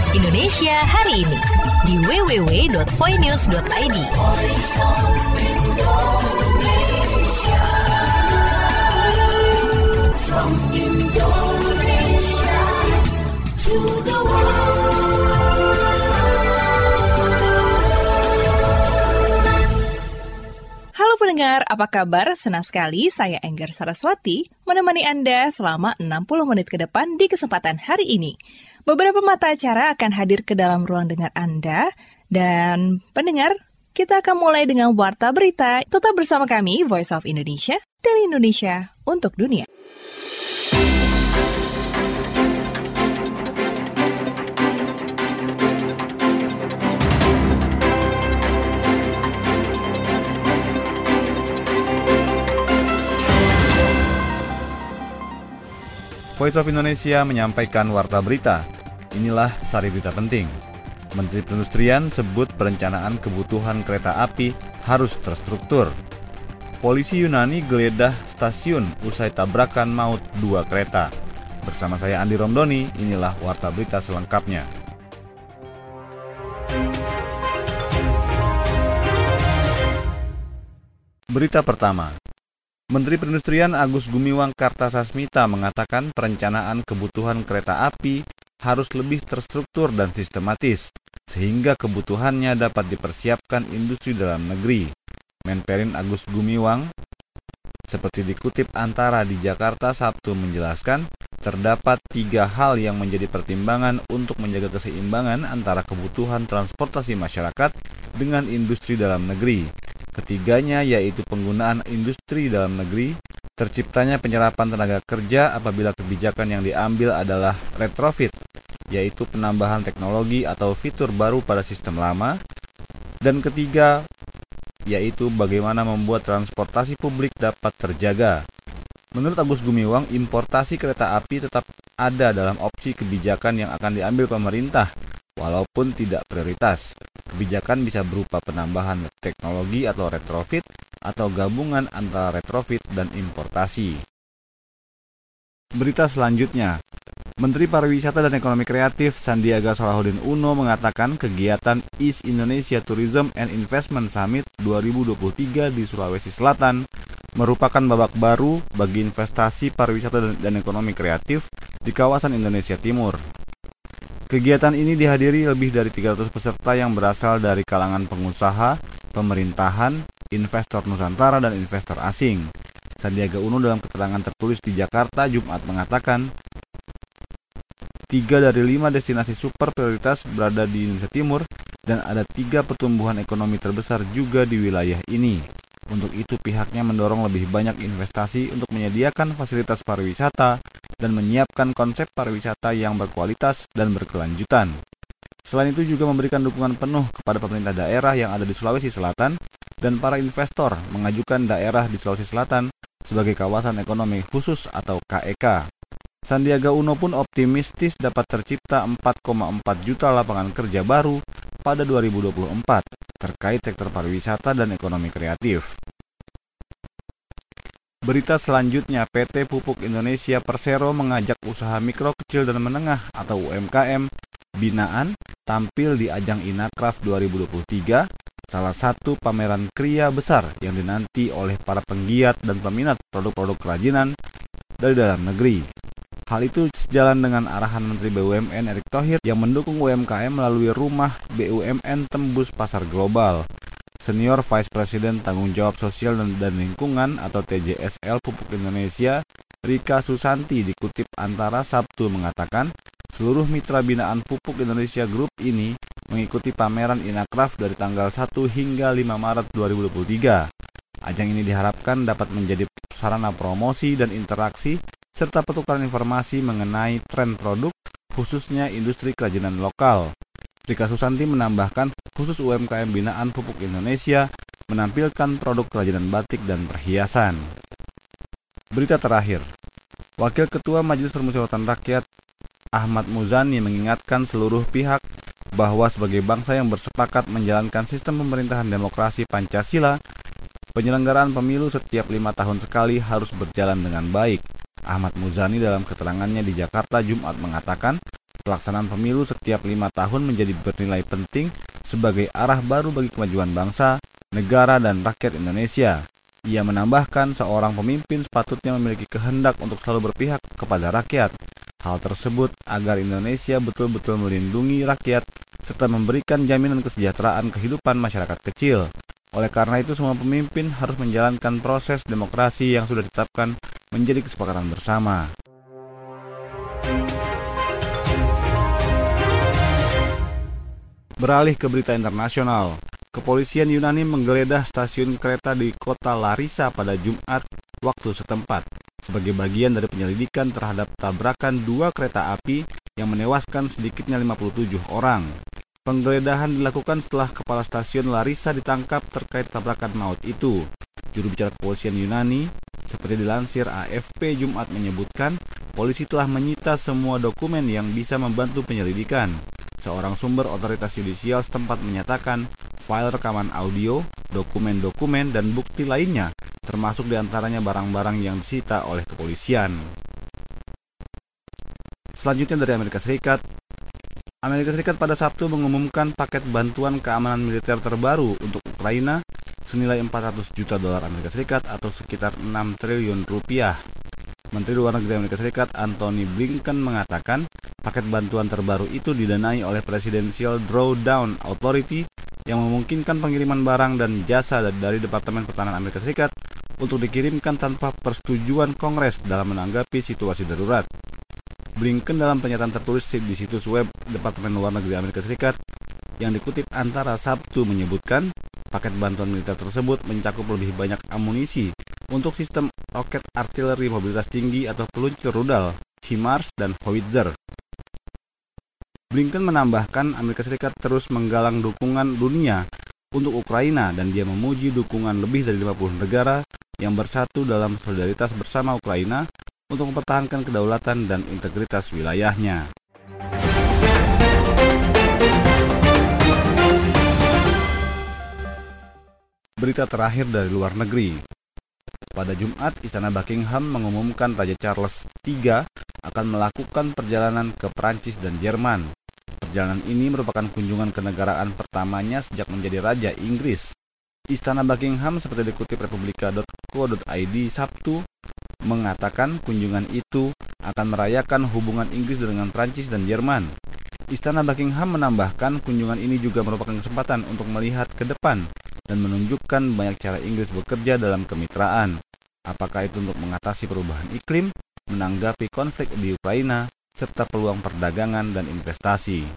Indonesia hari ini di www.voinews.id. From Indonesia to the world. Halo pendengar, apa kabar? Senang sekali saya Enggar Saraswati menemani Anda selama 60 menit ke depan di kesempatan hari ini. Beberapa mata acara akan hadir ke dalam ruang dengar Anda. Dan pendengar, kita akan mulai dengan Warta Berita. Tetap bersama kami, Voice of Indonesia, dari Indonesia untuk dunia. Voice of Indonesia menyampaikan Warta Berita. Inilah sari berita penting. Menteri Perindustrian sebut perencanaan kebutuhan kereta api harus terstruktur. Polisi Yunani geledah stasiun usai tabrakan maut 2 kereta. Bersama saya Andi Romdoni, inilah Warta Berita selengkapnya. Berita pertama. Menteri Perindustrian Agus Gumiwang Kartasasmita mengatakan perencanaan kebutuhan kereta api harus lebih terstruktur dan sistematis, sehingga kebutuhannya dapat dipersiapkan industri dalam negeri. Menperin Agus Gumiwang, seperti dikutip Antara di Jakarta Sabtu menjelaskan, terdapat 3 hal yang menjadi pertimbangan untuk menjaga keseimbangan antara kebutuhan transportasi masyarakat dengan industri dalam negeri. Ketiganya yaitu penggunaan industri dalam negeri, terciptanya penyerapan tenaga kerja apabila kebijakan yang diambil adalah retrofit, yaitu penambahan teknologi atau fitur baru pada sistem lama, dan ketiga yaitu bagaimana membuat transportasi publik dapat terjaga. Menurut Agus Gumiwang, importasi kereta api tetap ada dalam opsi kebijakan yang akan diambil pemerintah, walaupun tidak prioritas. Kebijakan bisa berupa penambahan teknologi atau retrofit, atau gabungan antara retrofit dan importasi. Berita selanjutnya, Menteri Pariwisata dan Ekonomi Kreatif Sandiaga Salahuddin Uno mengatakan kegiatan East Indonesia Tourism and Investment Summit 2023 di Sulawesi Selatan merupakan babak baru bagi investasi pariwisata dan ekonomi kreatif di kawasan Indonesia Timur. Kegiatan ini dihadiri lebih dari 300 peserta yang berasal dari kalangan pengusaha, pemerintahan, investor Nusantara, dan investor asing. Sandiaga Uno dalam keterangan tertulis di Jakarta Jumat mengatakan, 3 dari 5 destinasi super prioritas berada di Indonesia Timur dan ada 3 pertumbuhan ekonomi terbesar juga di wilayah ini. Untuk itu pihaknya mendorong lebih banyak investasi untuk menyediakan fasilitas pariwisata dan menyiapkan konsep pariwisata yang berkualitas dan berkelanjutan. Selain itu juga memberikan dukungan penuh kepada pemerintah daerah yang ada di Sulawesi Selatan dan para investor mengajukan daerah di Sulawesi Selatan sebagai kawasan ekonomi khusus atau KEK. Sandiaga Uno pun optimistis dapat tercipta 4,4 juta lapangan kerja baru pada 2024 terkait sektor pariwisata dan ekonomi kreatif. Berita selanjutnya, PT Pupuk Indonesia Persero mengajak usaha mikro, kecil, dan menengah atau UMKM binaan tampil di ajang Inacraft 2023, salah satu pameran kria besar yang dinanti oleh para penggiat dan peminat produk-produk kerajinan dari dalam negeri. Hal itu sejalan dengan arahan Menteri BUMN Erick Thohir yang mendukung UMKM melalui Rumah BUMN Tembus Pasar Global. Senior Vice President Tanggung Jawab Sosial dan Lingkungan atau TJSL Pupuk Indonesia, Rika Susanti dikutip Antara Sabtu mengatakan, seluruh mitra binaan Pupuk Indonesia Group ini mengikuti pameran Inacraft dari tanggal 1 hingga 5 Maret 2023. Ajang ini diharapkan dapat menjadi sarana promosi dan interaksi serta pertukaran informasi mengenai tren produk, khususnya industri kerajinan lokal. Rika Susanti menambahkan, khusus UMKM binaan Pupuk Indonesia menampilkan produk kerajinan batik dan perhiasan. Berita terakhir, Wakil Ketua Majelis Permusyawaratan Rakyat Ahmad Muzani mengingatkan seluruh pihak bahwa sebagai bangsa yang bersepakat menjalankan sistem pemerintahan demokrasi Pancasila, penyelenggaraan pemilu setiap 5 tahun sekali harus berjalan dengan baik. Ahmad Muzani dalam keterangannya di Jakarta Jumat mengatakan, Pelaksanaan pemilu setiap 5 tahun menjadi bernilai penting sebagai arah baru bagi kemajuan bangsa, negara, dan rakyat Indonesia. Ia menambahkan seorang pemimpin sepatutnya memiliki kehendak untuk selalu berpihak kepada rakyat. Hal tersebut agar Indonesia betul-betul melindungi rakyat serta memberikan jaminan kesejahteraan kehidupan masyarakat kecil. Oleh karena itu, semua pemimpin harus menjalankan proses demokrasi yang sudah ditetapkan menjadi kesepakatan bersama. Beralih ke berita internasional, kepolisian Yunani menggeledah stasiun kereta di kota Larissa pada Jumat waktu setempat sebagai bagian dari penyelidikan terhadap tabrakan 2 kereta api yang menewaskan sedikitnya 57 orang. Penggeledahan dilakukan setelah kepala stasiun Larissa ditangkap terkait tabrakan maut itu. Juru bicara kepolisian Yunani, seperti dilansir AFP Jumat, menyebutkan polisi telah menyita semua dokumen yang bisa membantu penyelidikan. Seorang sumber otoritas yudisial setempat menyatakan file rekaman audio, dokumen-dokumen, dan bukti lainnya, termasuk diantaranya barang-barang yang disita oleh kepolisian. Selanjutnya dari Amerika Serikat pada Sabtu mengumumkan paket bantuan keamanan militer terbaru untuk Ukraina senilai $400 juta Amerika Serikat atau sekitar 6 triliun rupiah. Menteri Luar Negeri Amerika Serikat Antony Blinken mengatakan paket bantuan terbaru itu didanai oleh Presidential Drawdown Authority yang memungkinkan pengiriman barang dan jasa dari Departemen Pertahanan Amerika Serikat untuk dikirimkan tanpa persetujuan Kongres dalam menanggapi situasi darurat. Blinken dalam pernyataan tertulis di situs web Departemen Luar Negeri Amerika Serikat yang dikutip Antara Sabtu menyebutkan paket bantuan militer tersebut mencakup lebih banyak amunisi untuk sistem roket artileri mobilitas tinggi atau peluncur rudal, HIMARS, dan Howitzer. Blinken menambahkan Amerika Serikat terus menggalang dukungan dunia untuk Ukraina dan dia memuji dukungan lebih dari 50 negara yang bersatu dalam solidaritas bersama Ukraina untuk mempertahankan kedaulatan dan integritas wilayahnya. Berita terakhir dari luar negeri. Pada Jumat, Istana Buckingham mengumumkan Raja Charles III akan melakukan perjalanan ke Prancis dan Jerman. Perjalanan ini merupakan kunjungan kenegaraan pertamanya sejak menjadi Raja Inggris. Istana Buckingham seperti dikutip republika.co.id Sabtu mengatakan kunjungan itu akan merayakan hubungan Inggris dengan Prancis dan Jerman. Istana Buckingham menambahkan kunjungan ini juga merupakan kesempatan untuk melihat ke depan dan menunjukkan banyak cara Inggris bekerja dalam kemitraan. Apakah itu untuk mengatasi perubahan iklim, menanggapi konflik di Ukraina, serta peluang perdagangan dan investasi.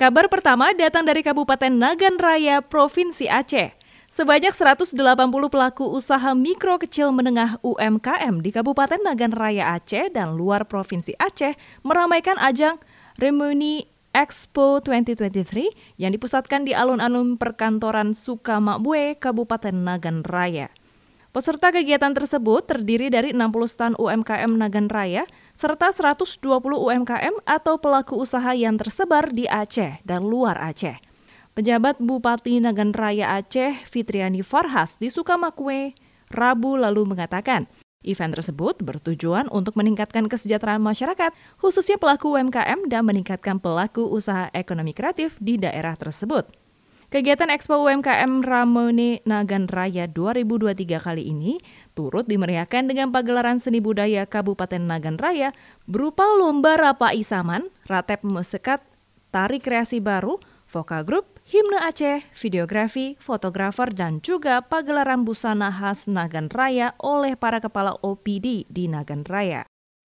Kabar pertama datang dari Kabupaten Nagan Raya, Provinsi Aceh. Sebanyak 180 pelaku usaha mikro kecil menengah UMKM di Kabupaten Nagan Raya Aceh dan luar Provinsi Aceh meramaikan ajang Reuni Expo 2023 yang dipusatkan di alun-alun perkantoran Sukamakbue, Kabupaten Nagan Raya. Peserta kegiatan tersebut terdiri dari 60 stan UMKM Nagan Raya serta 120 UMKM atau pelaku usaha yang tersebar di Aceh dan luar Aceh. Pejabat Bupati Nagan Raya Aceh, Fitriani Farhas di Sukamakbue, Rabu lalu mengatakan, event tersebut bertujuan untuk meningkatkan kesejahteraan masyarakat, khususnya pelaku UMKM dan meningkatkan pelaku usaha ekonomi kreatif di daerah tersebut. Kegiatan Expo UMKM Reuni Nagan Raya 2023 kali ini turut dimeriahkan dengan pagelaran seni budaya Kabupaten Nagan Raya berupa lomba Rapai Saman, Ratep Mesekat, Tari Kreasi Baru, Vokal Group, Himne Aceh, videografi, fotografer, dan juga pagelaran busana khas Nagan Raya oleh para kepala OPD di Nagan Raya.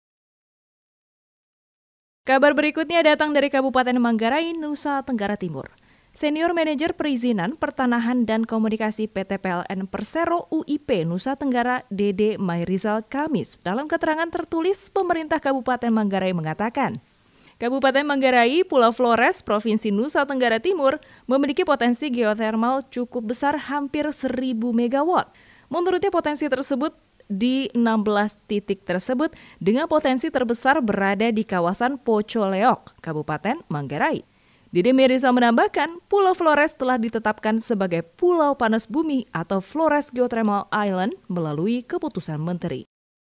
Kabar berikutnya datang dari Kabupaten Manggarai, Nusa Tenggara Timur. Senior Manajer Perizinan, Pertanahan, dan Komunikasi PT PLN Persero UIP Nusa Tenggara, Dede Mayrizal Kamis, dalam keterangan tertulis pemerintah Kabupaten Manggarai mengatakan, Kabupaten Manggarai, Pulau Flores, Provinsi Nusa Tenggara Timur, memiliki potensi geotermal cukup besar hampir 1.000 megawatt. Menurutnya potensi tersebut di 16 titik tersebut dengan potensi terbesar berada di kawasan Pocoleok, Kabupaten Manggarai. Dede Mayrizal menambahkan, Pulau Flores telah ditetapkan sebagai Pulau Panas Bumi atau Flores Geothermal Island melalui keputusan Menteri.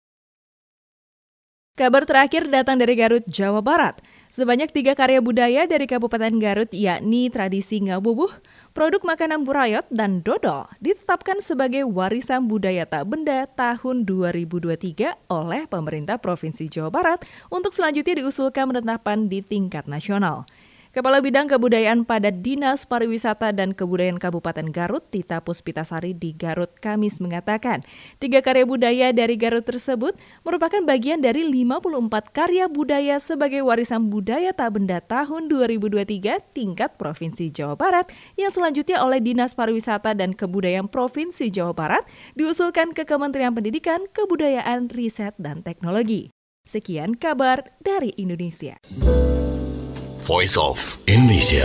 Kabar terakhir datang dari Garut, Jawa Barat. Sebanyak 3 karya budaya dari Kabupaten Garut yakni tradisi ngabubuh, produk makanan burayot, dan dodol ditetapkan sebagai warisan budaya tak benda tahun 2023 oleh pemerintah Provinsi Jawa Barat untuk selanjutnya diusulkan penetapan di tingkat nasional. Kepala Bidang Kebudayaan pada Dinas Pariwisata dan Kebudayaan Kabupaten Garut, Tita Puspitasari di Garut Kamis mengatakan, 3 karya budaya dari Garut tersebut merupakan bagian dari 54 karya budaya sebagai warisan budaya tak benda tahun 2023 tingkat Provinsi Jawa Barat yang selanjutnya oleh Dinas Pariwisata dan Kebudayaan Provinsi Jawa Barat diusulkan ke Kementerian Pendidikan, Kebudayaan, Riset, dan Teknologi. Sekian kabar dari Indonesia. Voice of Indonesia.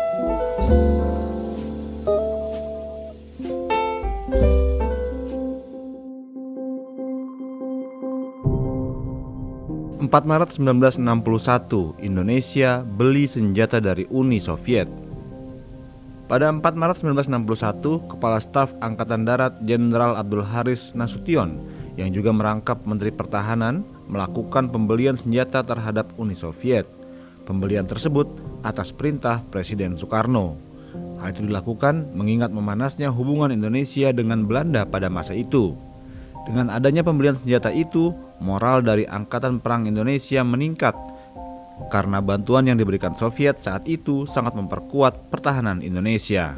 Maret 1961, Indonesia beli senjata dari Uni Soviet. Pada 4 Maret 1961, Kepala Staf Angkatan Darat Jenderal Abdul Haris Nasution yang juga merangkap Menteri Pertahanan melakukan pembelian senjata terhadap Uni Soviet. Pembelian tersebut atas perintah Presiden Soekarno. Hal itu dilakukan mengingat memanasnya hubungan Indonesia dengan Belanda pada masa itu. Dengan adanya pembelian senjata itu, moral dari Angkatan Perang Indonesia meningkat karena bantuan yang diberikan Soviet saat itu sangat memperkuat pertahanan Indonesia.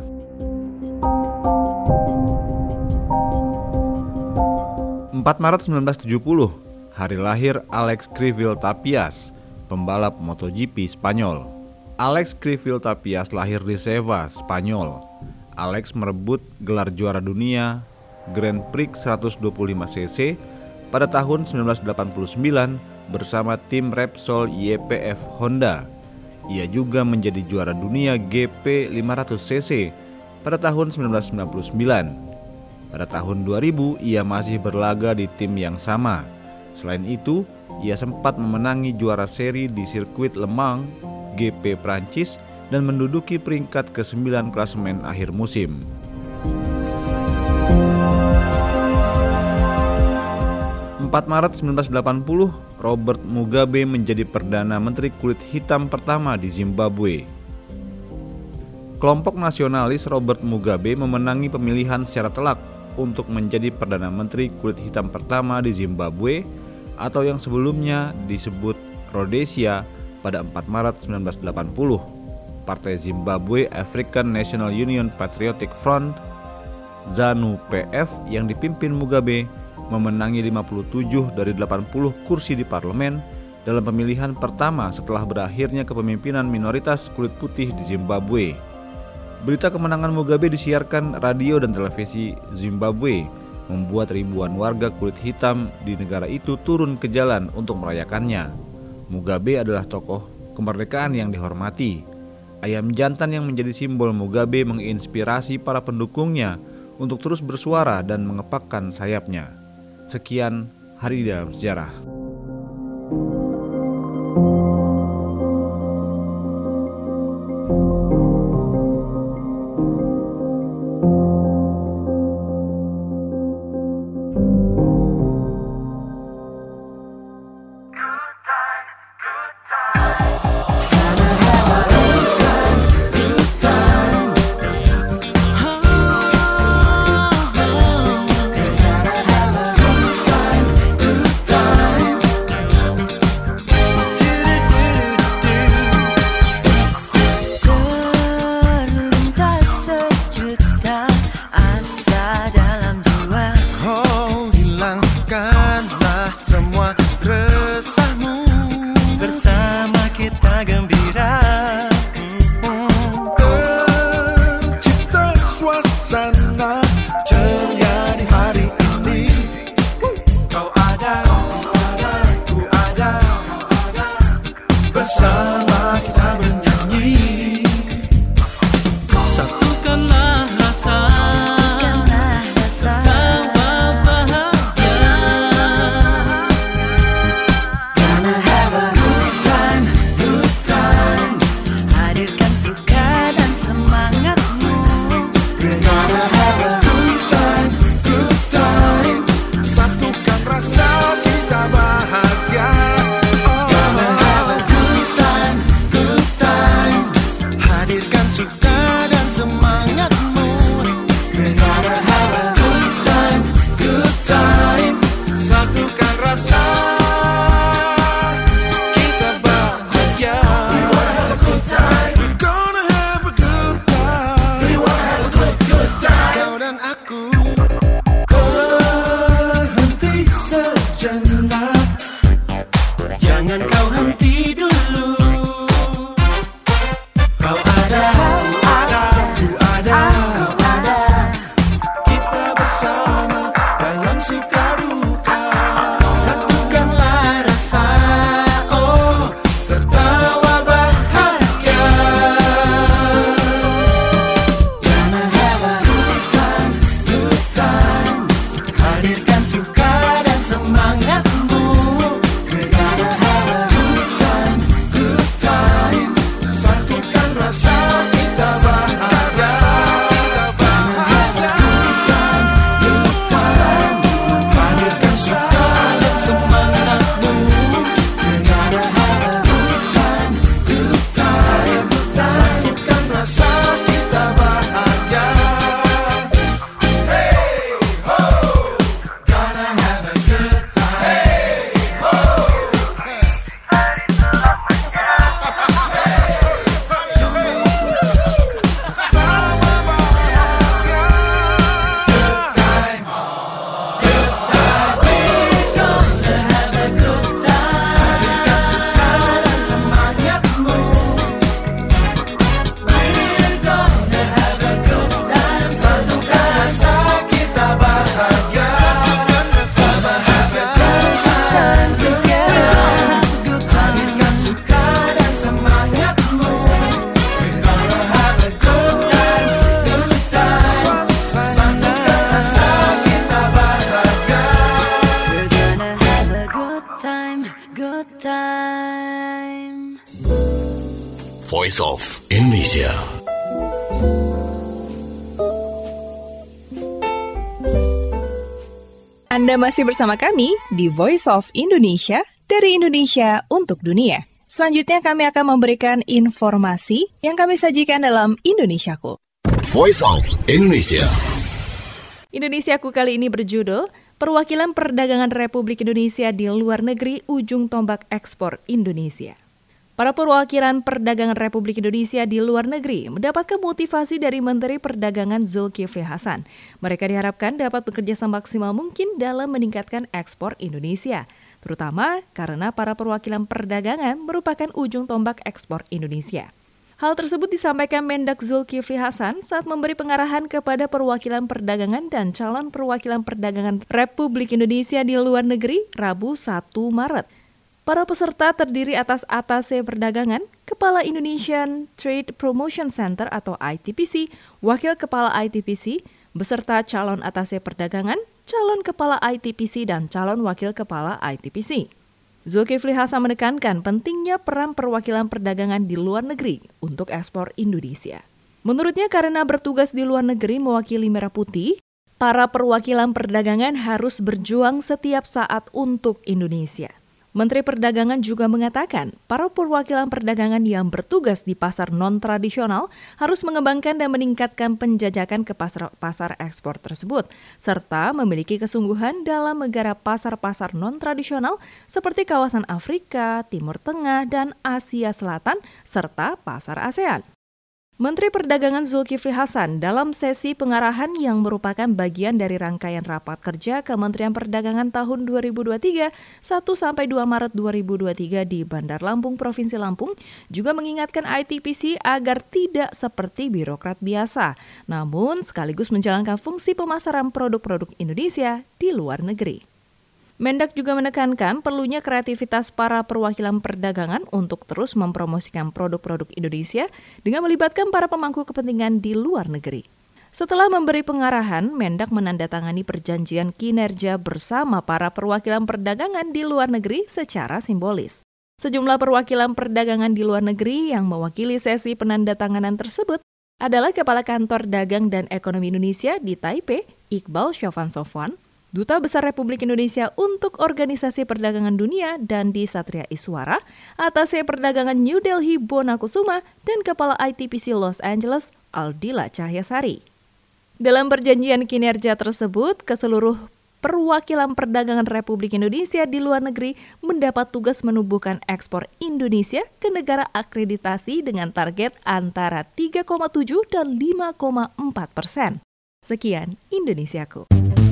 4 Maret 1970, hari lahir Alex Criville Tapias, pembalap MotoGP Spanyol. Alex Criville Tapias lahir di Sevilla, Spanyol. Alex merebut gelar juara dunia Grand Prix 125cc pada tahun 1989 bersama tim Repsol YPF Honda. Ia juga menjadi juara dunia GP 500cc pada tahun 1999. Pada tahun 2000 ia masih berlaga di tim yang sama. Selain itu, ia sempat memenangi juara seri di sirkuit Le Mans GP Prancis dan menduduki peringkat ke-9 klasemen akhir musim. 4 Maret 1980, Robert Mugabe menjadi Perdana Menteri kulit hitam pertama di Zimbabwe. Kelompok nasionalis Robert Mugabe memenangi pemilihan secara telak untuk menjadi Perdana Menteri kulit hitam pertama di Zimbabwe atau yang sebelumnya disebut Rhodesia pada 4 Maret 1980. Partai Zimbabwe African National Union Patriotic Front ZANU-PF yang dipimpin Mugabe memenangi 57 dari 80 kursi di parlemen dalam pemilihan pertama setelah berakhirnya kepemimpinan minoritas kulit putih di Zimbabwe. Berita kemenangan Mugabe disiarkan radio dan televisi Zimbabwe, membuat ribuan warga kulit hitam di negara itu turun ke jalan untuk merayakannya. Mugabe adalah tokoh kemerdekaan yang dihormati. Ayam jantan yang menjadi simbol Mugabe menginspirasi para pendukungnya untuk terus bersuara dan mengepakkan sayapnya. Sekian Hari dalam Sejarah. Voice of Indonesia. Anda masih bersama kami di Voice of Indonesia dari Indonesia untuk dunia. Selanjutnya kami akan memberikan informasi yang kami sajikan dalam Indonesiaku. Voice of Indonesia. Indonesiaku kali ini berjudul Perwakilan Perdagangan Republik Indonesia di Luar Negeri Ujung Tombak Ekspor Indonesia. Para perwakilan perdagangan Republik Indonesia di luar negeri mendapatkan motivasi dari Menteri Perdagangan Zulkifli Hasan. Mereka diharapkan dapat bekerja semaksimal mungkin dalam meningkatkan ekspor Indonesia. terutama karena para perwakilan perdagangan merupakan ujung tombak ekspor Indonesia. Hal tersebut disampaikan Mendak Zulkifli Hasan saat memberi pengarahan kepada perwakilan perdagangan dan calon perwakilan perdagangan Republik Indonesia di luar negeri Rabu 1 Maret. Para peserta terdiri atas Atase Perdagangan, Kepala Indonesian Trade Promotion Center atau ITPC, Wakil Kepala ITPC, beserta calon Atase Perdagangan, calon Kepala ITPC, dan calon Wakil Kepala ITPC. Zulkifli Hasan menekankan pentingnya peran perwakilan perdagangan di luar negeri untuk ekspor Indonesia. Menurutnya karena bertugas di luar negeri mewakili Merah Putih, para perwakilan perdagangan harus berjuang setiap saat untuk Indonesia. Menteri Perdagangan juga mengatakan para perwakilan perdagangan yang bertugas di pasar non-tradisional harus mengembangkan dan meningkatkan penjajakan ke pasar ekspor tersebut, serta memiliki kesungguhan dalam menggarap pasar-pasar non-tradisional seperti kawasan Afrika, Timur Tengah, dan Asia Selatan, serta pasar ASEAN. Menteri Perdagangan Zulkifli Hasan dalam sesi pengarahan yang merupakan bagian dari rangkaian rapat kerja Kementerian Perdagangan tahun 2023 1-2 Maret 2023 di Bandar Lampung, Provinsi Lampung, juga mengingatkan ITPC agar tidak seperti birokrat biasa, namun sekaligus menjalankan fungsi pemasaran produk-produk Indonesia di luar negeri. Mendak juga menekankan perlunya kreativitas para perwakilan perdagangan untuk terus mempromosikan produk-produk Indonesia dengan melibatkan para pemangku kepentingan di luar negeri. Setelah memberi pengarahan, Mendak menandatangani perjanjian kinerja bersama para perwakilan perdagangan di luar negeri secara simbolis. Sejumlah perwakilan perdagangan di luar negeri yang mewakili sesi penandatanganan tersebut adalah Kepala Kantor Dagang dan Ekonomi Indonesia di Taipei, Iqbal Sofwan Sofwan, Duta Besar Republik Indonesia untuk Organisasi Perdagangan Dunia Dandi Satria Iswara, Atase Perdagangan New Delhi Bona Kusuma, dan Kepala ITPC Los Angeles Aldila Cahyasari. Dalam perjanjian kinerja tersebut, keseluruh perwakilan perdagangan Republik Indonesia di luar negeri mendapat tugas menumbuhkan ekspor Indonesia ke negara akreditasi dengan target antara 3,7 dan 5,4%. Sekian Indonesiaku.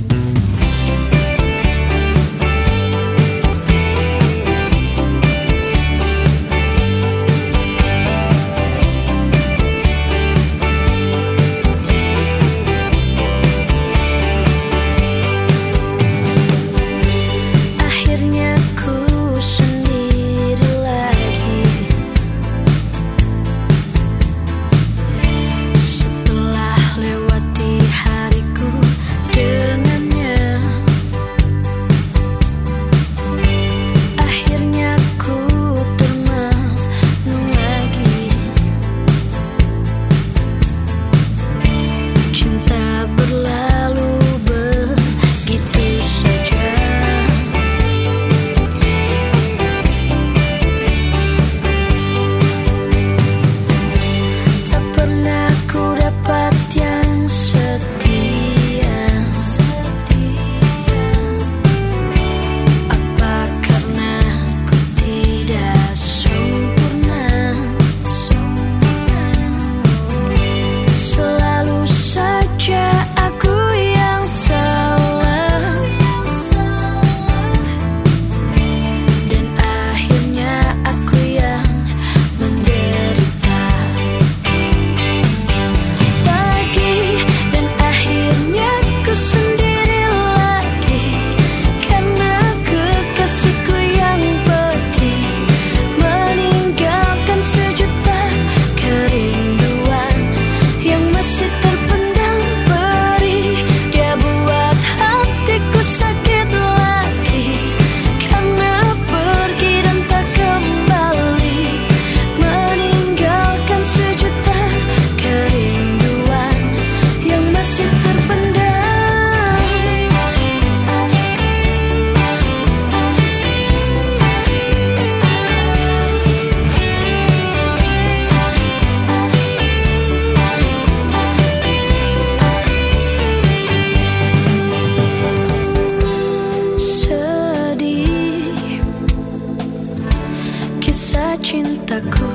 cintaku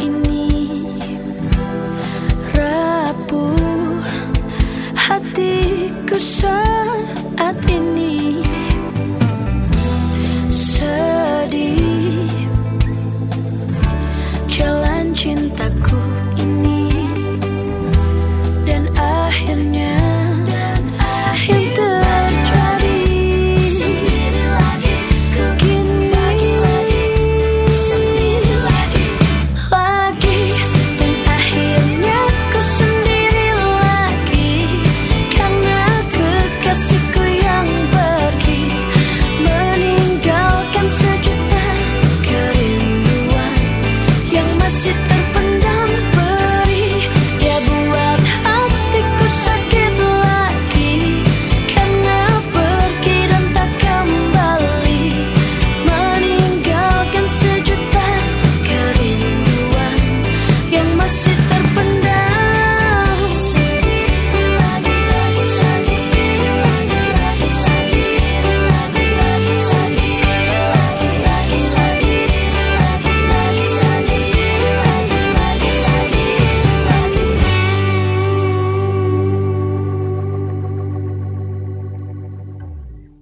ini rapuh hatiku saat ini.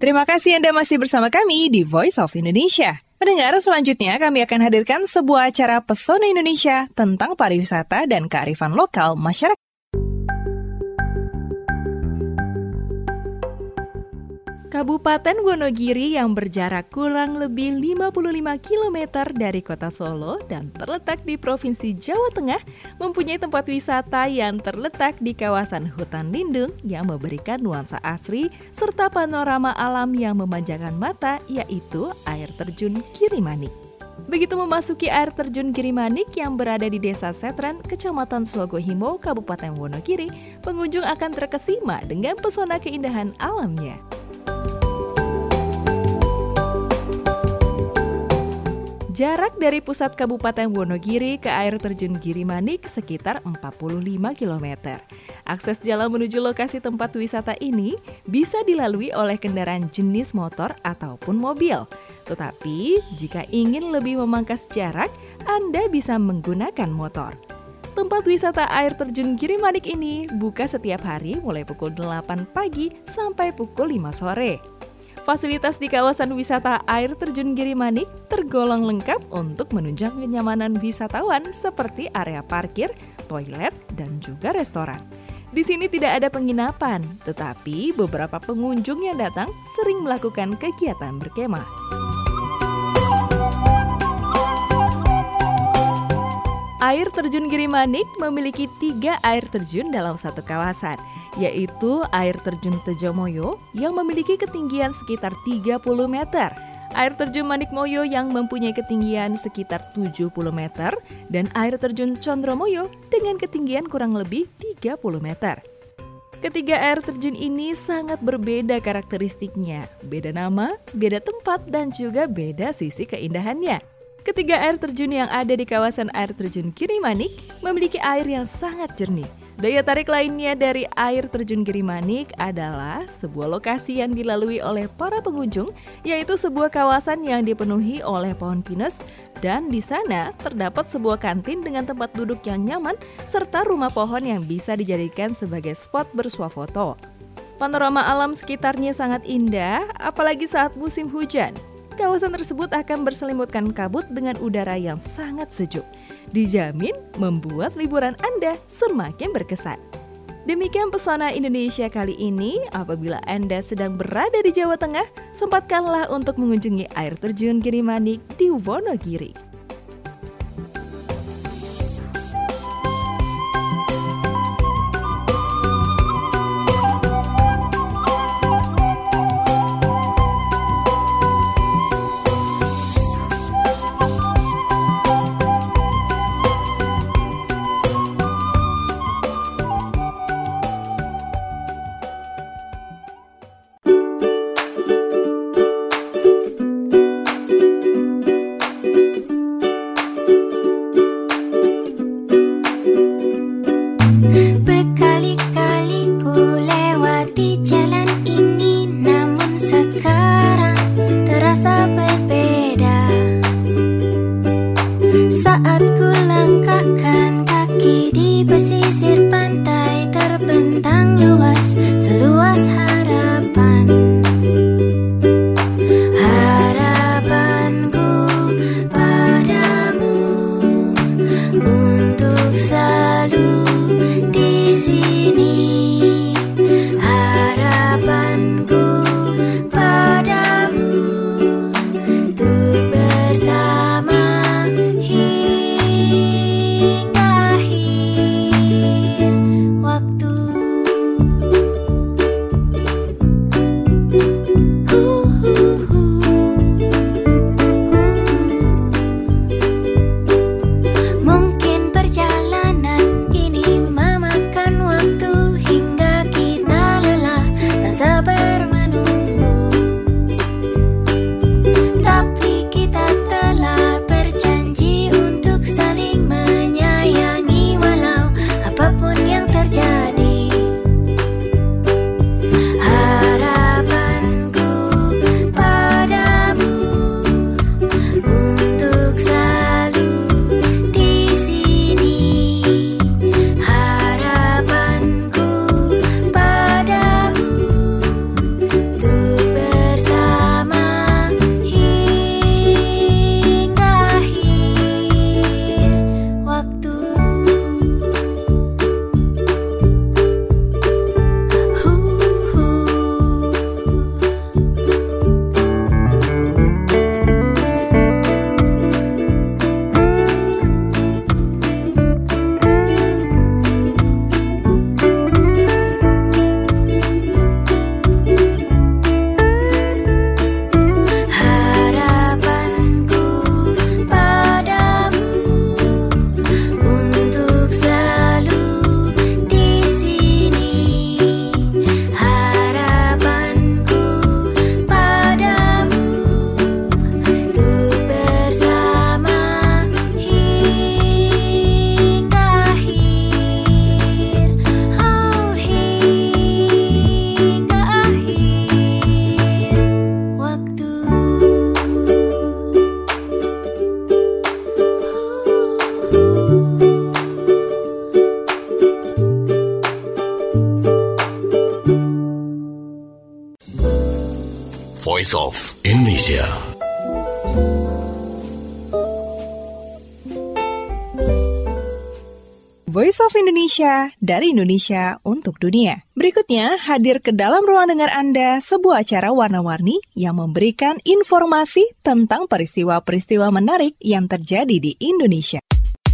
Terima kasih Anda masih bersama kami di Voice of Indonesia. Pendengar, selanjutnya kami akan hadirkan sebuah acara Pesona Indonesia tentang pariwisata dan kearifan lokal masyarakat. Kabupaten Wonogiri yang berjarak kurang lebih 55 km dari kota Solo dan terletak di Provinsi Jawa Tengah mempunyai tempat wisata yang terletak di kawasan hutan lindung yang memberikan nuansa asri serta panorama alam yang memanjakan mata, yaitu air terjun Girimanik. Begitu memasuki air terjun Girimanik yang berada di Desa Setren, Kecamatan Slogohimo, Kabupaten Wonogiri, pengunjung akan terkesima dengan pesona keindahan alamnya. Jarak dari pusat Kabupaten Wonogiri ke air terjun Girimanik sekitar 45 km. Akses jalan menuju lokasi tempat wisata ini bisa dilalui oleh kendaraan jenis motor ataupun mobil. Tetapi jika ingin lebih memangkas jarak, Anda bisa menggunakan motor. Tempat wisata air terjun Girimanik ini buka setiap hari mulai pukul 8 pagi sampai pukul 5 sore. Fasilitas di kawasan wisata air terjun Girimanik tergolong lengkap untuk menunjang kenyamanan wisatawan seperti area parkir, toilet, dan juga restoran. Di sini tidak ada penginapan, tetapi beberapa pengunjung yang datang sering melakukan kegiatan berkemah. Air terjun Girimanik memiliki 3 air terjun dalam satu kawasan, yaitu air terjun Tejomoyo yang memiliki ketinggian sekitar 30 meter, air terjun Manikmoyo yang mempunyai ketinggian sekitar 70 meter, dan air terjun Condromoyo dengan ketinggian kurang lebih 30 meter. Ketiga air terjun ini sangat berbeda karakteristiknya, beda nama, beda tempat, dan juga beda sisi keindahannya. Ketiga air terjun yang ada di kawasan air terjun Girimanik memiliki air yang sangat jernih. Daya tarik lainnya dari air terjun Girimanik adalah sebuah lokasi yang dilalui oleh para pengunjung, yaitu sebuah kawasan yang dipenuhi oleh pohon pinus, dan di sana terdapat sebuah kantin dengan tempat duduk yang nyaman serta rumah pohon yang bisa dijadikan sebagai spot bersuah foto. Panorama alam sekitarnya sangat indah, apalagi saat musim hujan. Kawasan tersebut akan berselimutkan kabut dengan udara yang sangat sejuk. Dijamin membuat liburan Anda semakin berkesan. Demikian pesona Indonesia kali ini. Apabila Anda sedang berada di Jawa Tengah, sempatkanlah untuk mengunjungi air terjun Girimanik di Wonogiri. Voice of Indonesia. Voice of Indonesia, dari Indonesia untuk dunia. Berikutnya, hadir ke dalam ruang dengar Anda sebuah acara warna-warni yang memberikan informasi tentang peristiwa-peristiwa menarik yang terjadi di Indonesia.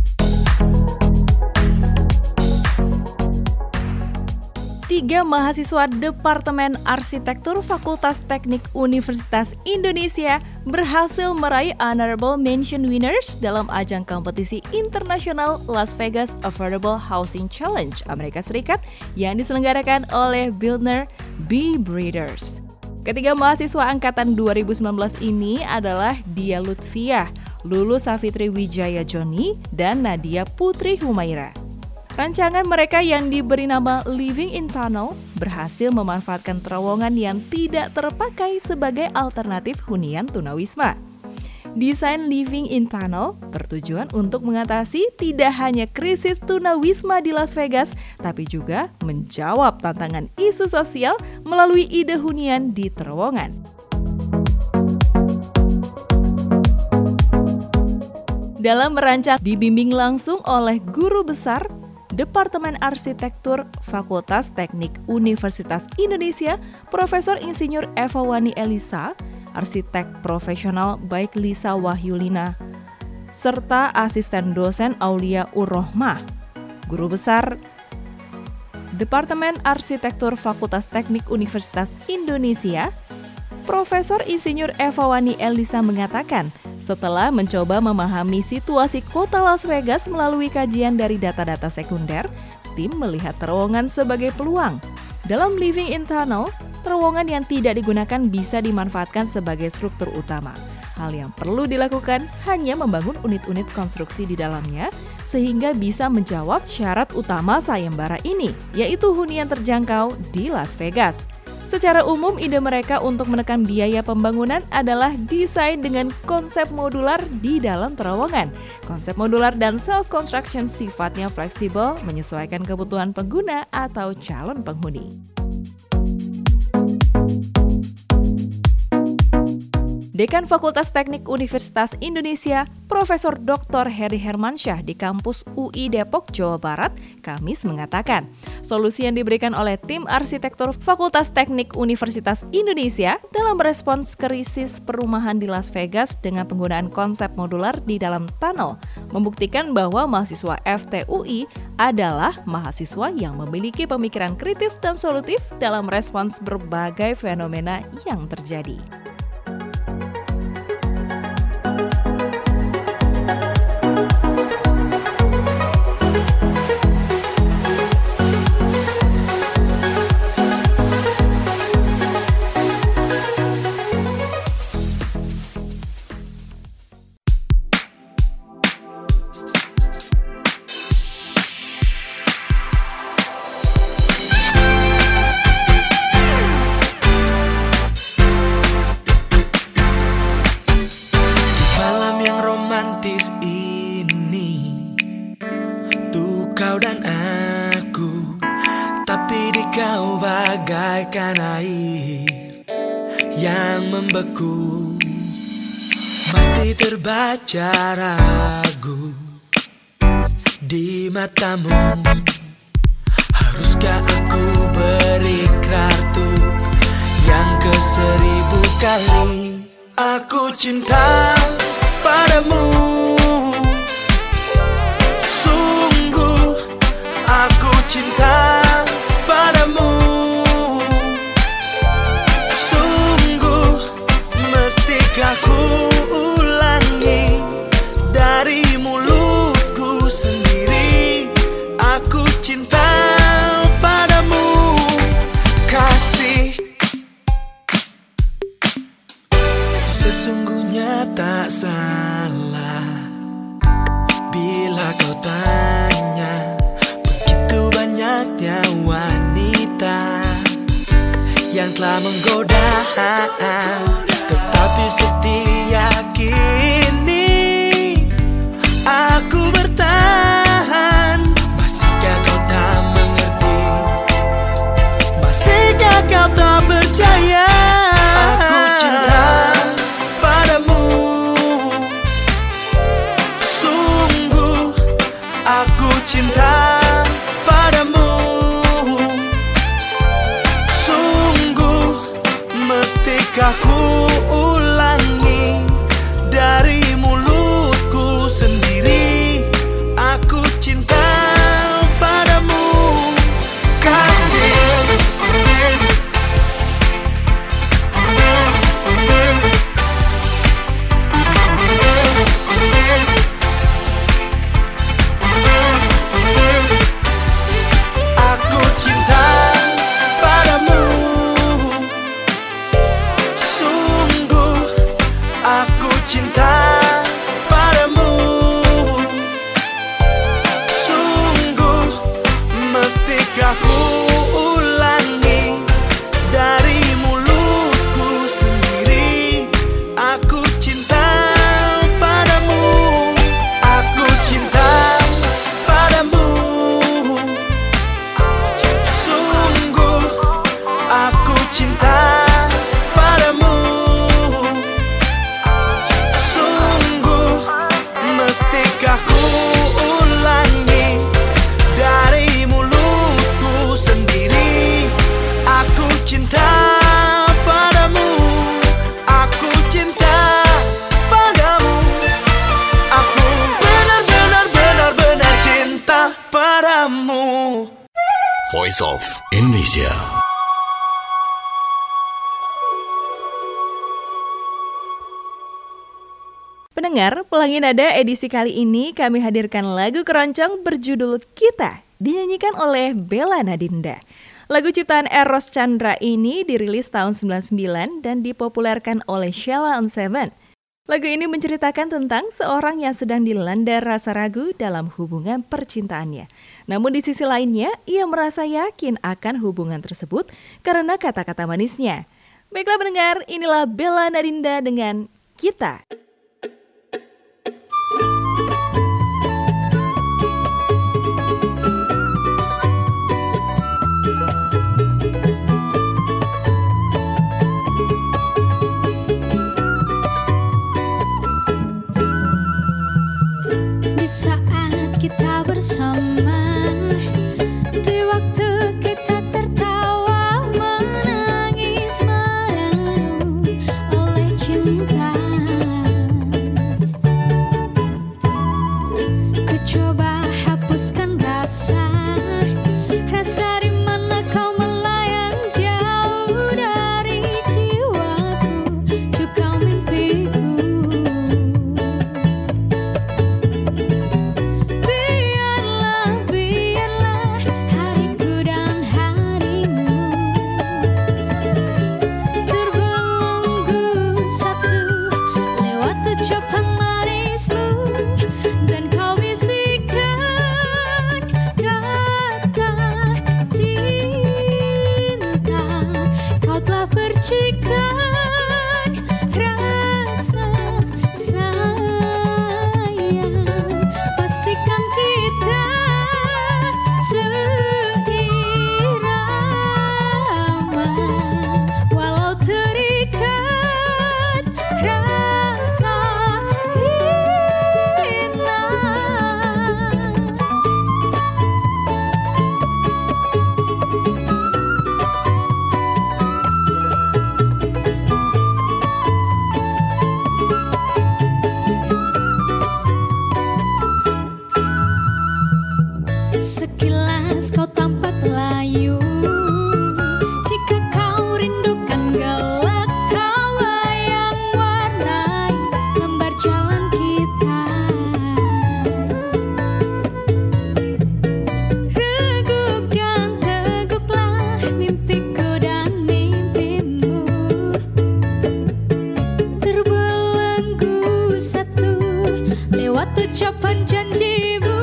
Tiga mahasiswa Departemen Arsitektur Fakultas Teknik Universitas Indonesia berhasil meraih Honorable Mention Winners dalam ajang kompetisi internasional Las Vegas Affordable Housing Challenge Amerika Serikat yang diselenggarakan oleh Billionaire Bee Breeders. Ketiga mahasiswa angkatan 2019 ini adalah Dia Lutfiah, Lulu Safitri Wijaya Joni, dan Nadia Putri Humaira. Rancangan mereka yang diberi nama Living in Tunnel berhasil memanfaatkan terowongan yang tidak terpakai sebagai alternatif hunian tunawisma. Desain Living in Tunnel bertujuan untuk mengatasi tidak hanya krisis tunawisma di Las Vegas, tapi juga menjawab tantangan isu sosial melalui ide hunian di terowongan. Dalam merancang dibimbing langsung oleh guru besar Departemen Arsitektur Fakultas Teknik Universitas Indonesia, Profesor Insinyur Eva Wani Elisa, arsitek profesional baik Lisa Wahyulina, serta asisten dosen Aulia Urrohmah. Guru besar Departemen Arsitektur Fakultas Teknik Universitas Indonesia, Profesor Insinyur Eva Wani Elisa mengatakan, setelah mencoba memahami situasi kota Las Vegas melalui kajian dari data-data sekunder, tim melihat terowongan sebagai peluang. Dalam Living in Tunnel, terowongan yang tidak digunakan bisa dimanfaatkan sebagai struktur utama. Hal yang perlu dilakukan hanya membangun unit-unit konstruksi di dalamnya, sehingga bisa menjawab syarat utama sayembara ini, yaitu hunian terjangkau di Las Vegas. Secara umum, ide mereka untuk menekan biaya pembangunan adalah desain dengan konsep modular di dalam terowongan. Konsep modular dan self-construction sifatnya fleksibel, menyesuaikan kebutuhan pengguna atau calon penghuni. Dekan Fakultas Teknik Universitas Indonesia, Profesor Dr. Heri Hermansyah di kampus UI Depok, Jawa Barat, Kamis mengatakan, solusi yang diberikan oleh tim arsitektur Fakultas Teknik Universitas Indonesia dalam respons krisis perumahan di Las Vegas dengan penggunaan konsep modular di dalam tunnel membuktikan bahwa mahasiswa FTUI adalah mahasiswa yang memiliki pemikiran kritis dan solutif dalam respons berbagai fenomena yang terjadi. Bagaikan air yang membeku, masih terbaca ragu di matamu. Haruskah aku berikrar tuh yang ke-1000 kali? Aku cinta padamu, sungguh aku cinta padamu. Aku ulangi dari mulutku sendiri, aku cinta padamu, kasih. Sesungguhnya tak salah bila kau tanya, begitu banyaknya wanita yang telah menggoda, tetapi setia kini aku bertahan. Masihkah kau tak mengerti? Masihkah kau tak percaya? Aku Voice of Indonesia. Pendengar, Pelangi Nada edisi kali ini kami hadirkan lagu keroncong berjudul Kita, dinyanyikan oleh Bella Nadinda. Lagu ciptaan Eros Chandra ini dirilis tahun 99 dan dipopulerkan oleh Sheila on 7. Lagu ini menceritakan tentang seorang yang sedang dilanda rasa ragu dalam hubungan percintaannya. Namun di sisi lainnya, ia merasa yakin akan hubungan tersebut karena kata-kata manisnya. Baiklah pendengar, inilah Bella Nadinda dengan Kita. Saat kita bersama, di waktu kita tertawa, menangis, meraung oleh cinta. Ku coba hapuskan rasa di mana kau melayang jauh dari jiwaku, juga mimpiku. Sekilas kau tampak layu, jika kau rindukan gelap, kau yang warnai lembar jalan kita. Reguk dan teguklah mimpiku dan mimpimu, terbelenggu satu lewat ucapan janjimu.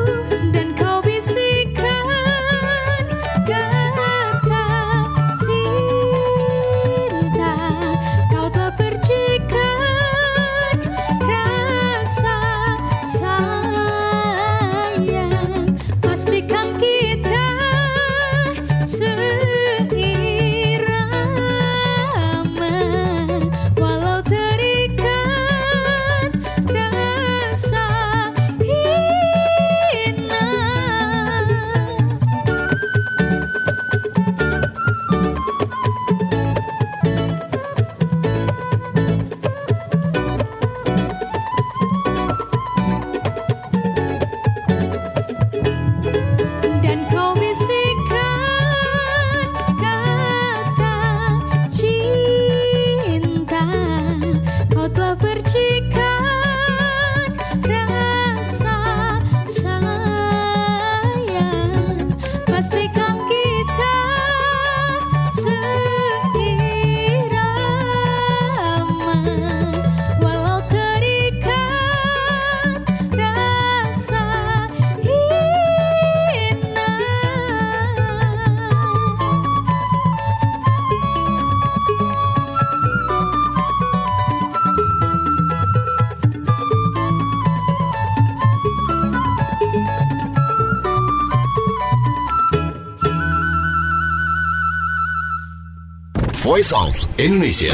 Voice of Indonesia.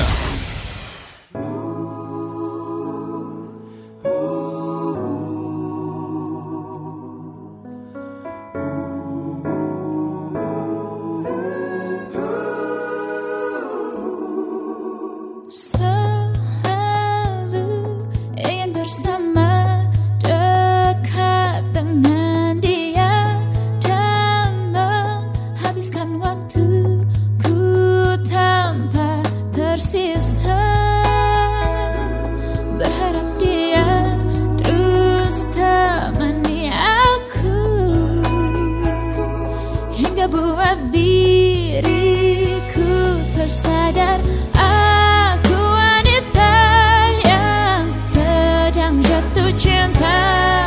tersadar aku wanita yang sedang jatuh cinta.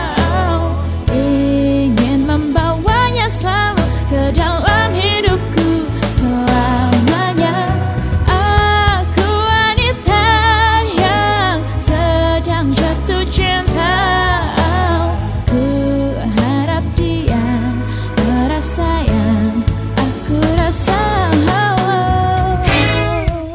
Ingin membawanya selalu ke dalam hidupku selamanya. Aku wanita yang sedang jatuh cinta. Ku harap dia merasa yang aku rasa.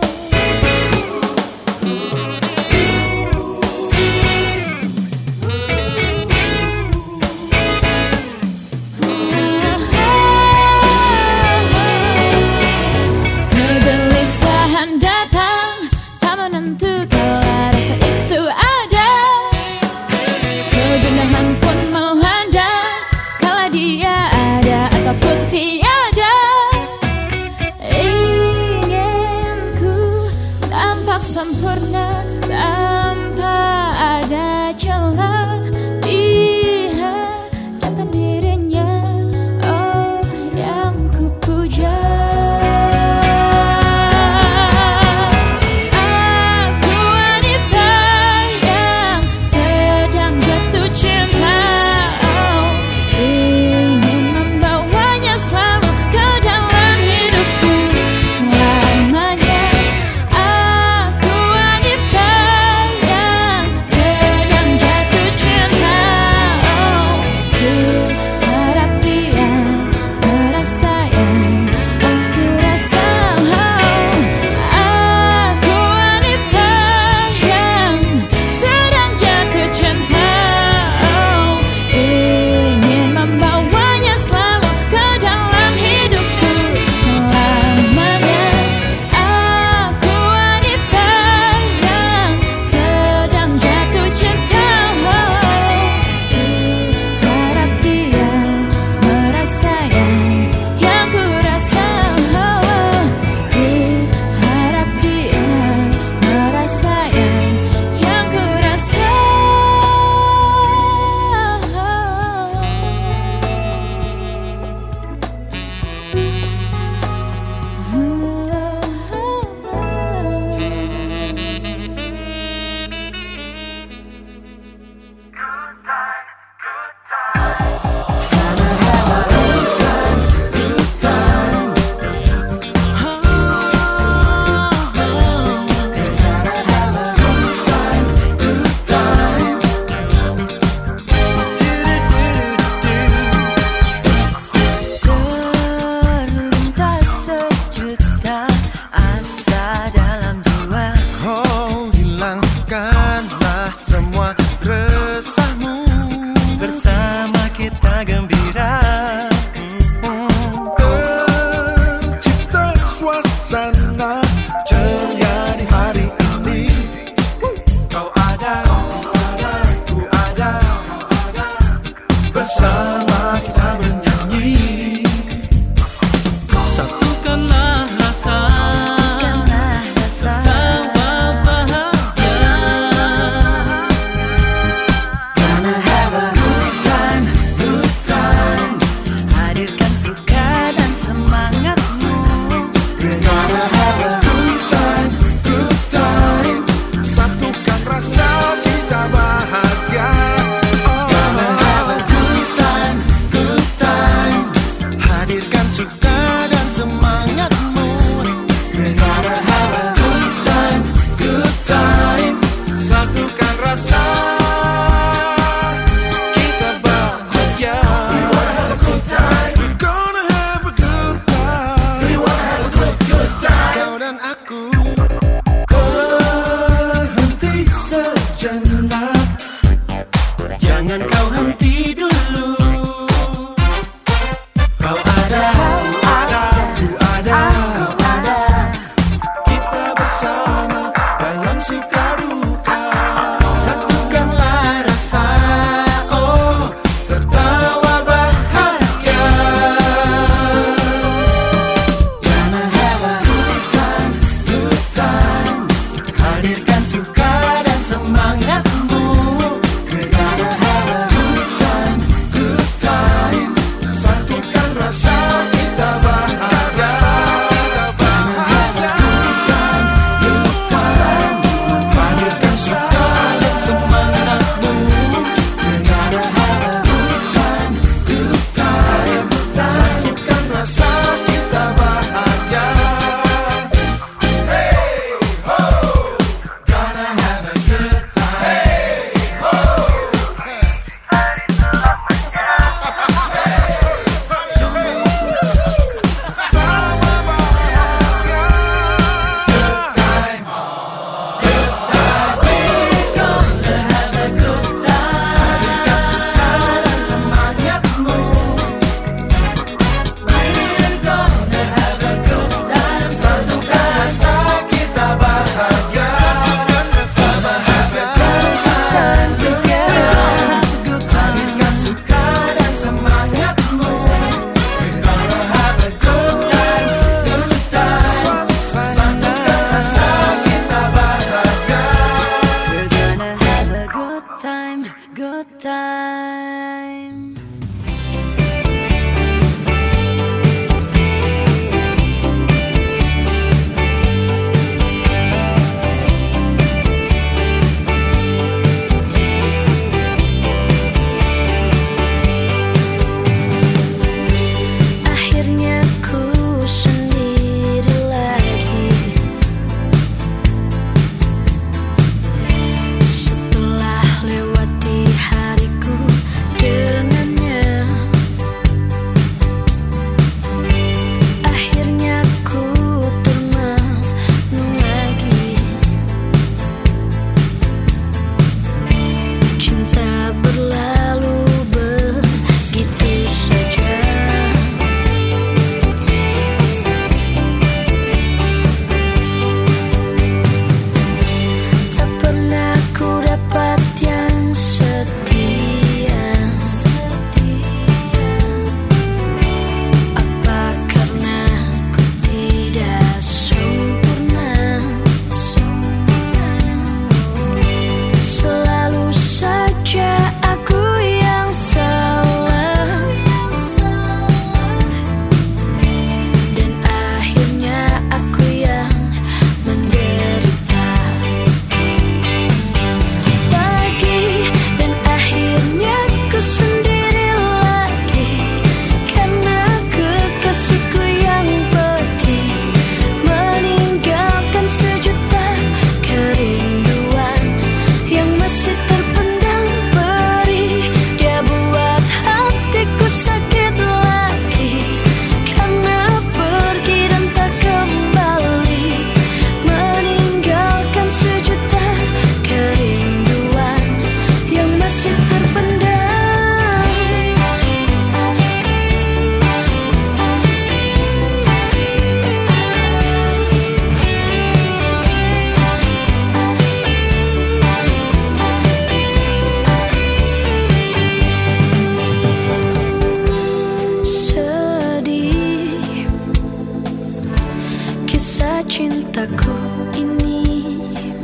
rasa cintaku ini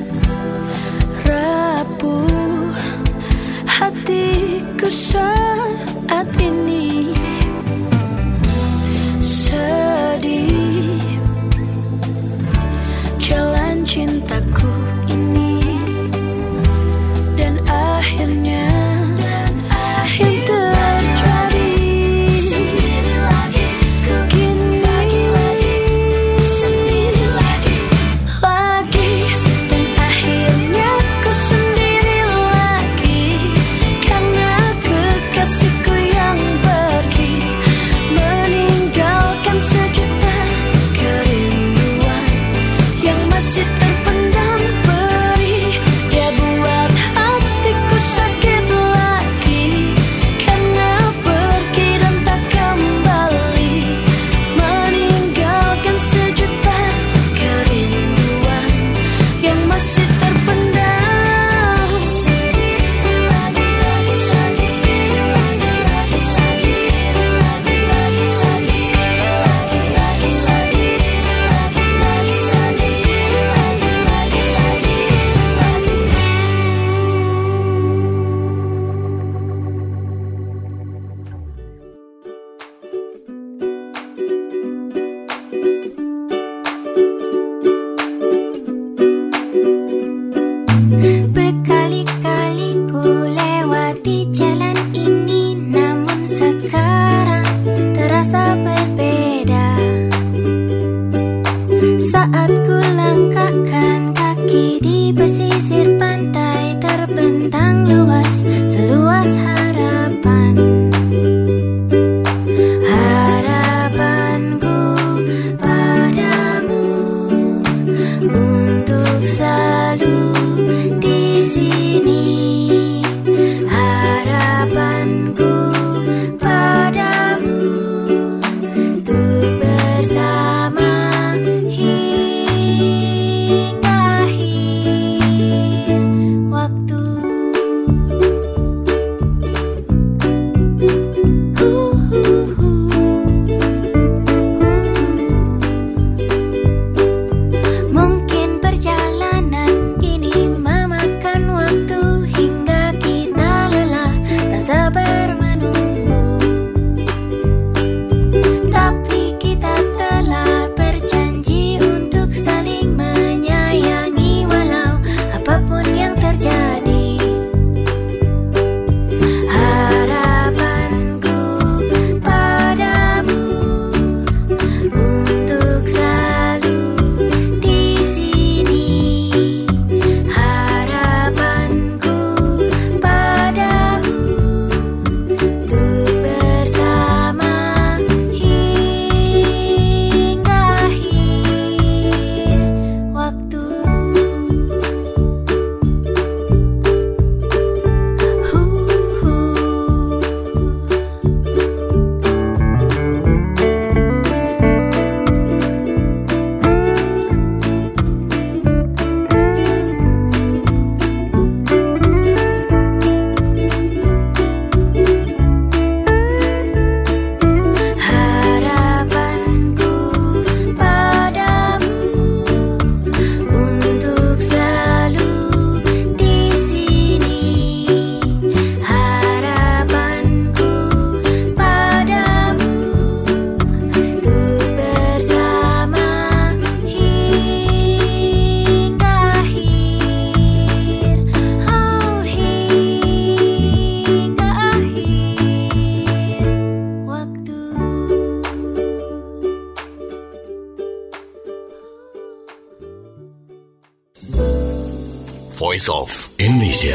rapuh hatiku saat ini, sedih jalan cintaku ini, dan akhirnya yang terjadi sendiri lagi, ku kini sendiri lagi, dan akhirnya ku sendiri lagi, karena kekasihku yang pergi meninggalkan sejuta kerinduan yang masih terpendam perih. Dia buat hatiku sakit lagi, karena pergi dan tak kembali, meninggalkan sejuta kerinduan yang masih terpendam. Sendiri lagi, sendiri lagi, sendiri lagi, sendiri lagi, sendiri lagi, sendiri lagi, sendiri lagi. Berkali-kali ku lewati jalan ini, namun sekarang terasa berbeda. Saat ku langkahkan kaki di pesisir pantai, terbentang luas seluas harapan. Harapanku padamu untuk selalu di sini. Harapanku padamu untuk bersama hingga akhir waktu. Mungkin perjalanan ini memakan waktu hingga kita lelah, tak sabar menunggu. Tapi kita telah berjanji untuk saling menyayangi walau apapun yang terjadi. Harapanku padamu untuk selalu di sini. Harapanku padamu untuk bersama hingga akhir waktu. Harapanku padamu untuk selalu di sini. Harapanku padamu untuk bersama hingga akhir, hingga akhir waktu. Voice of Indonesia.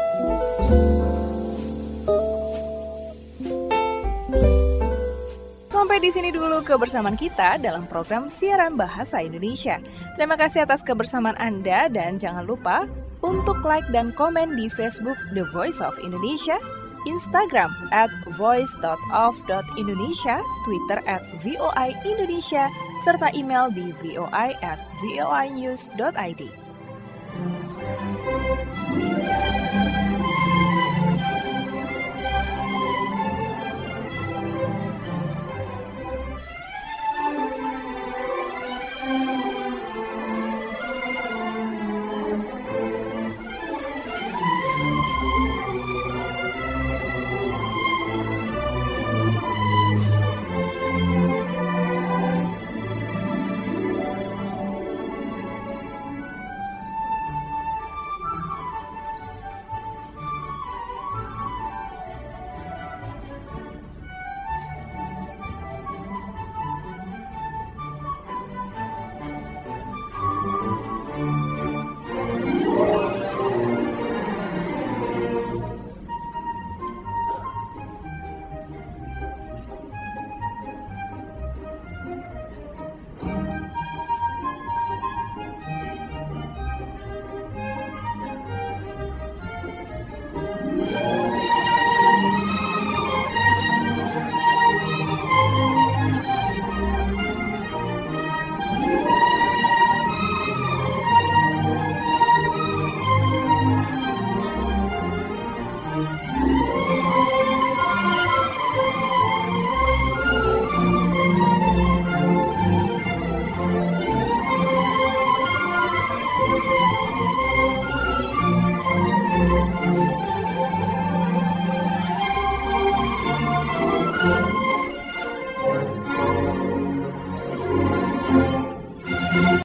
Sampai di sini dulu kebersamaan kita dalam program siaran bahasa Indonesia. Terima kasih atas kebersamaan Anda dan jangan lupa untuk like dan komen di Facebook The Voice of Indonesia, Instagram @voice.of.indonesia, Twitter @voiindonesia, serta email di voi@voinews.id.